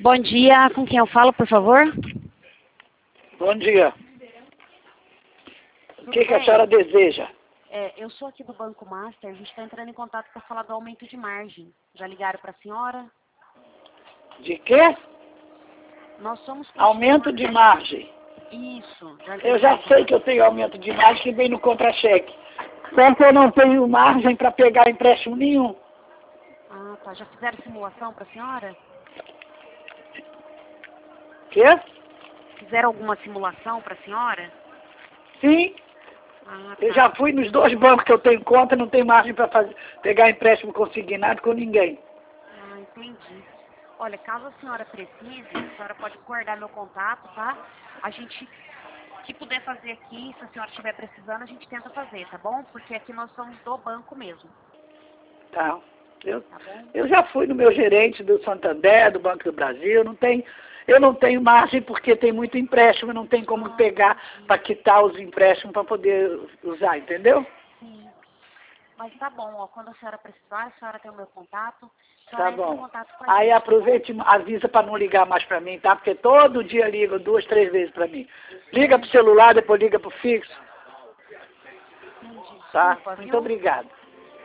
Bom dia, com quem eu falo, por favor? Bom dia. O que a senhora deseja? Eu sou aqui do Banco Master, a gente está entrando em contato para falar do aumento de margem. Já ligaram para a senhora? De quê? Nós somos... Aumento de margem. Isso. Eu já sei que eu tenho aumento de margem que vem no contra-cheque. Só que eu não tenho margem para pegar empréstimo nenhum. Ah, tá. Já fizeram simulação para a senhora? Quê? Fizeram alguma simulação para a senhora? Sim. Ah, tá. Eu já fui nos 2 bancos que eu tenho conta, não tenho margem para pegar empréstimo consignado com ninguém. Ah, entendi. Olha, caso a senhora precise, a senhora pode guardar meu contato, tá? A gente, se puder fazer aqui, se a senhora estiver precisando, a gente tenta fazer, tá bom? Porque aqui nós somos do banco mesmo, Tá. tá bom? Eu já fui no meu gerente do Santander, do Banco do Brasil, eu não tenho margem porque tem muito empréstimo, não tem como pegar para quitar os empréstimos para poder usar, entendeu? Sim. Mas tá bom, ó, quando a senhora precisar, a senhora tem o meu contato, a Tá senhora entra em bom. contato com a Aí gente, aproveite e avisa para não ligar mais para mim, tá? Porque todo dia ligam 2, 3 vezes para mim. Liga pro celular, depois liga pro fixo. Entendi. Tá? Desculpa, Muito viu? obrigado.